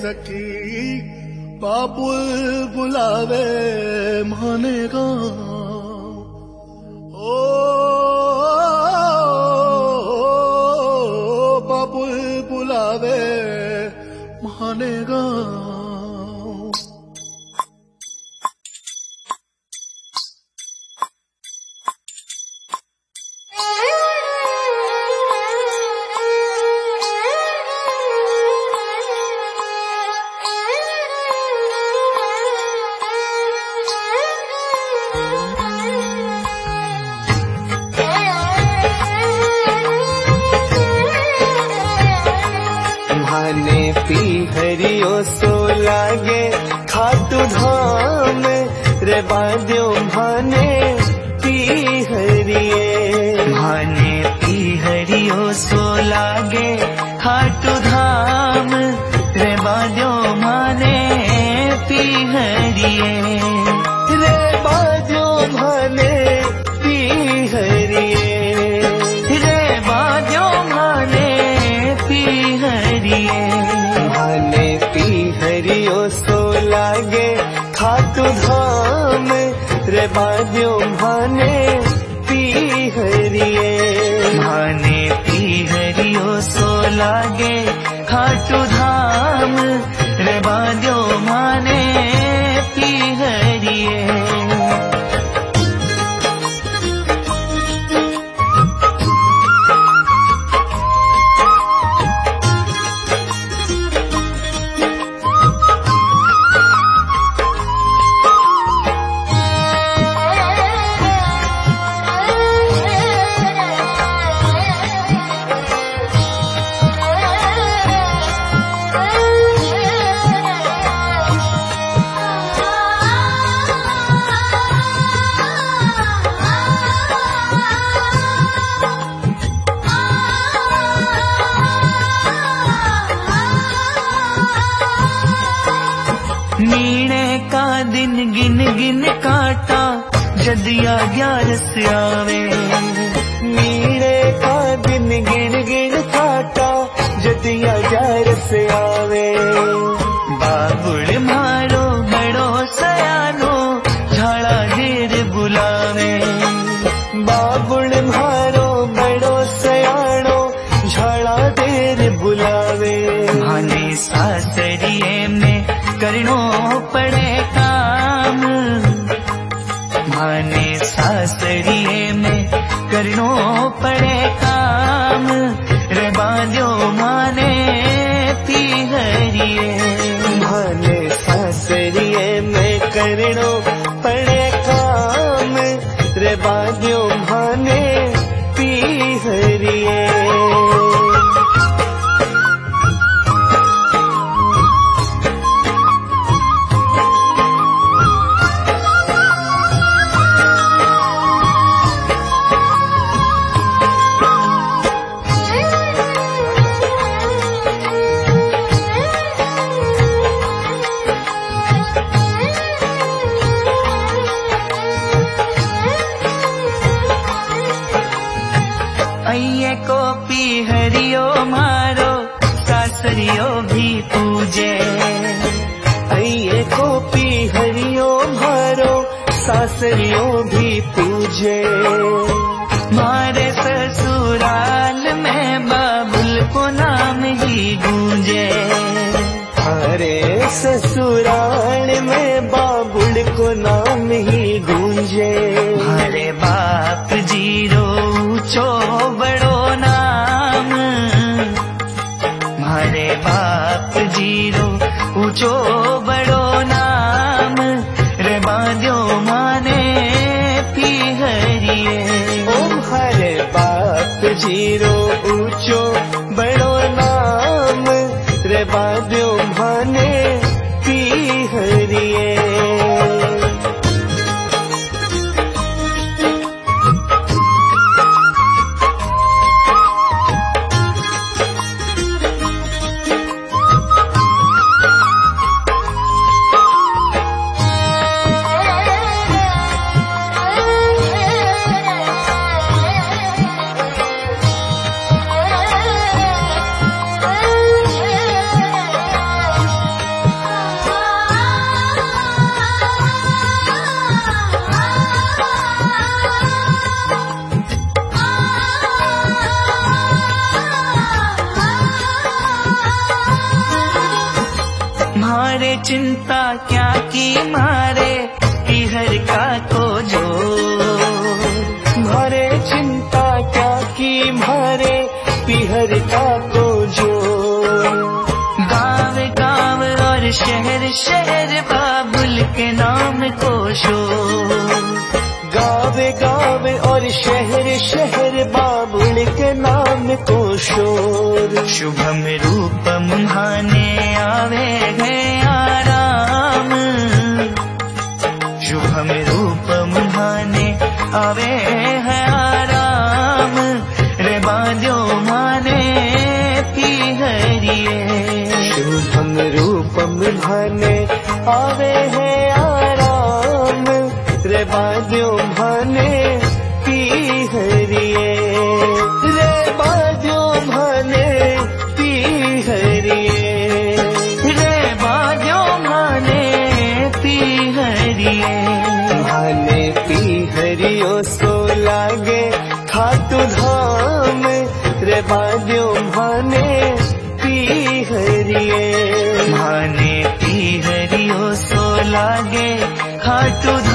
सखी बाबुल बुलावे माने गाँव। ओ बाबुल बुलावे माने गाँव। भाने पी हरियो सो लागे खाटू धाम रे बाद्यो भाने पी हरिये। भाने पी हरियो सो लागे खाटू धाम रे बाद्यो भाने पी हरिये। रे बाद्यो भाने पी हरिये। रे बाद्यो भाने पी हरिये। भाने पी हरियो सो लागे खाटू धाम रे बाद्यो भाने पी हरिये। भाने पी हरियो सो लागे खाटू धाम रे बाद्यो भाने पी हरिये। नीणे का दिन गिन गिन काटा जदिया 11 आवे। नीणे का दिन गिन गिन काटा जदिया 11 आवे। बाबुल मारो बड़ो सयानो झाड़ा देर बुलावे। बाबुल मारो बड़ो सयानो झाड़ा देर बुलावे। भाने सासरिये में करनो पड़े काम। भाने सासरिये में करनो पड़े काम रे बांध्यो माने पी हरिये। भाने सासरिये में करनो पड़े काम रे बांध्यो माने पी हरिये। अये को पी हरियो मारो सासरियो भी पूजे। अये को पी हरियो मारो सासरियो भी पूजे। मारे ससुराल में बाबुल को नाम ही गूंजे। हरे ससुराल में बाबुल को नाम ही गूंजे। हरे बाप जीरो ऊंचो बड़ो नाम। हरे बाप जीरो ऊंचो बड़ो नाम रे बांध्यो माने पी हरिये। ओम हरे बाप जीरो ऊंचो बड़ो नाम रे बांध्यो माने पी हरिये। मारे चिंता क्या की मारे पीहर का को जो मारे चिंता क्या की मारे पीहर का को जो गाँव गाँव और शहर शहर बाबुल के नाम को शोर गाँव गाँव और शहर शहर बाबुल के नाम को शोर शुभम रूपम भाने आवे है आराम शुभम रूपम भाने आवे है आराम रे बांध्यो माने पीहरिए शुभम रूपम भाने आवे है आराम रे बांध्यो भाने पीहरिए रे बांध्यो भाने पीहरिए रे बांध्यो माने पीहरिए भाने पीहरियो सो लागे खाटू धाम रे बांध्यो भाने पीहरिए भाने पीहरियो सो लागे खाटू